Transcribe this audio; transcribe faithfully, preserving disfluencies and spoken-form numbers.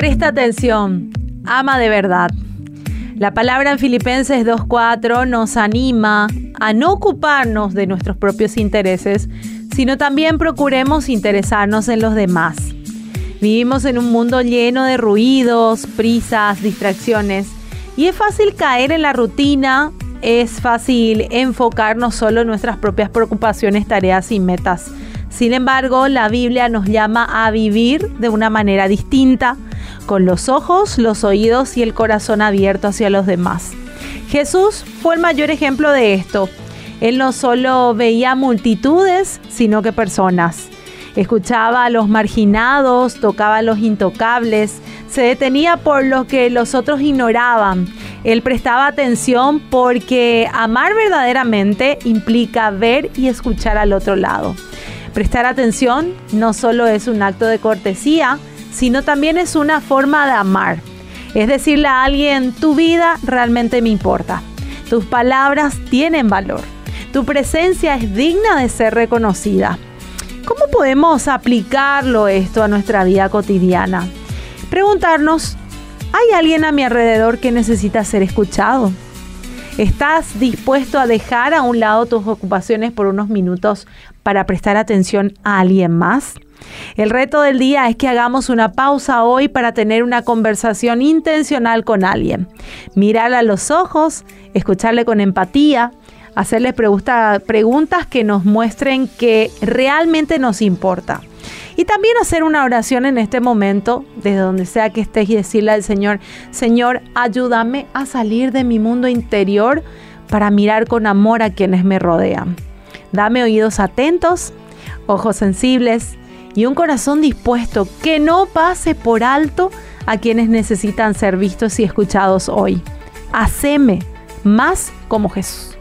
Presta atención, ama de verdad. La palabra en Filipenses dos cuatro nos anima a no ocuparnos de nuestros propios intereses, sino también procuremos interesarnos en los demás. Vivimos en un mundo lleno de ruidos, prisas, distracciones, y es fácil caer en la rutina, es fácil enfocarnos solo en nuestras propias preocupaciones, tareas y metas. Sin embargo, la Biblia nos llama a vivir de una manera distinta, con los ojos, los oídos y el corazón abierto hacia los demás. Jesús fue el mayor ejemplo de esto. Él no solo veía multitudes, sino que personas. Escuchaba a los marginados, tocaba a los intocables, se detenía por lo que los otros ignoraban. Él prestaba atención porque amar verdaderamente implica ver y escuchar al otro lado. Prestar atención no solo es un acto de cortesía, sino también es una forma de amar. Es decirle a alguien, tu vida realmente me importa. Tus palabras tienen valor. Tu presencia es digna de ser reconocida. ¿Cómo podemos aplicarlo esto a nuestra vida cotidiana? Preguntarnos, ¿hay alguien a mi alrededor que necesita ser escuchado? ¿Estás dispuesto a dejar a un lado tus ocupaciones por unos minutos para prestar atención a alguien más? El reto del día es que hagamos una pausa hoy para tener una conversación intencional con alguien. Mirarle a los ojos, escucharle con empatía, hacerle pregunta, preguntas que nos muestren que realmente nos importa. Y también hacer una oración en este momento, desde donde sea que estés, y decirle al Señor, Señor, ayúdame a salir de mi mundo interior para mirar con amor a quienes me rodean. Dame oídos atentos, ojos sensibles y un corazón dispuesto que no pase por alto a quienes necesitan ser vistos y escuchados hoy. Haceme más como Jesús.